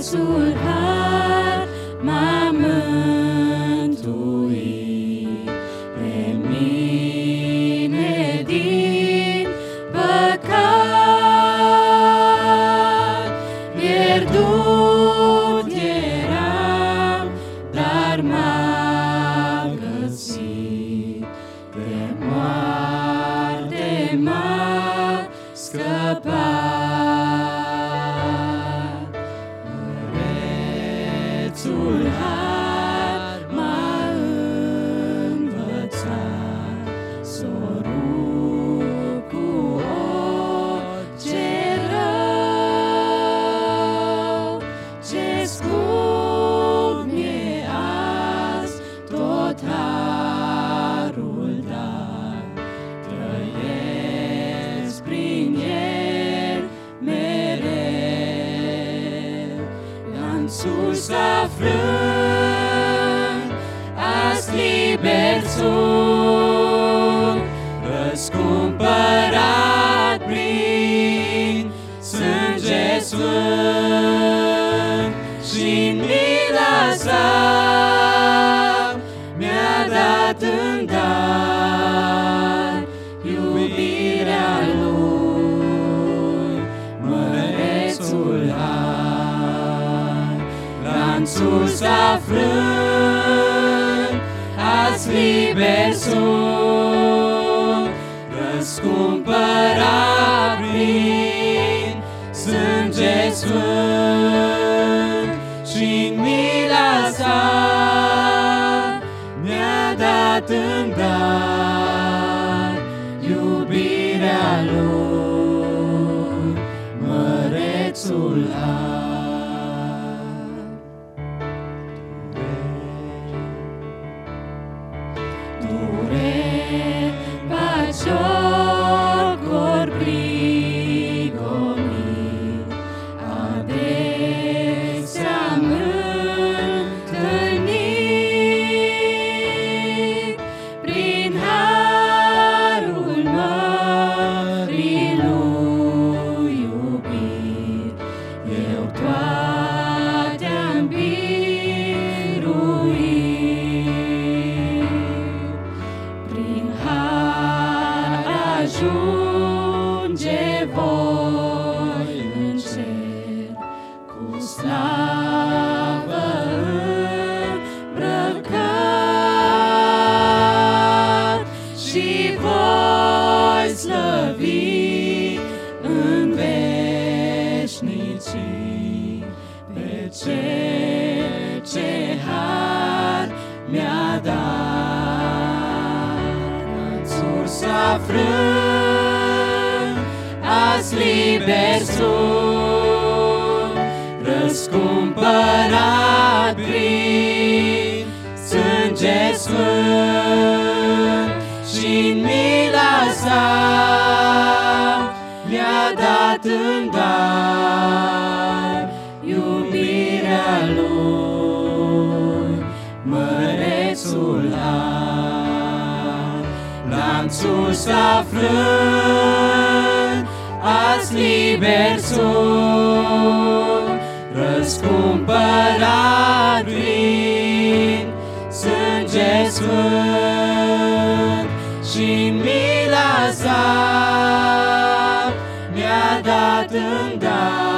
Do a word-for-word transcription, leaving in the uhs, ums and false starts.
prețul har m-a mântuit pe mine din păcat. Pierdut eram, dar m-a găsit, de moarte m-a scăpat. Mărețul har m-a învățat s-o rup cu orice rău. Ce scump mi-e azi tot harul dat, trăiesc prin el mereu. Lanțul s-a frânt, azi liber sunt, răscumpărat prin sânge sfânt. Și-n mila sa mi-a dat în dar iubirea lui, mărețul har. Lanțul s-a frânt, azi liber sunt, răscumpărat prin sânge sfânt. Și-n mila sa mi-a dat în dar iubirea lui, mărețul har. Dureri, bagiocori, prigoniri, adesea am întâlnit. Prin harul mării lui iubit, eu toate am biruit. Prin har ajunge voi în cer, cu slavă îmbrăcat, și voi slăvi în veșnicii pe Cel ce har mi-a dat. Lanțul s-a frânt, azi liber sunt, răscumpărat prin sânge sfânt. Și-n mila sa mi-a dat în dar iubirea lui, mărețul har. Lanțul s-a frânt, azi liber sunt, răscumpărat prin sânge sfânt. Și-n mila sa mi-a dat în dar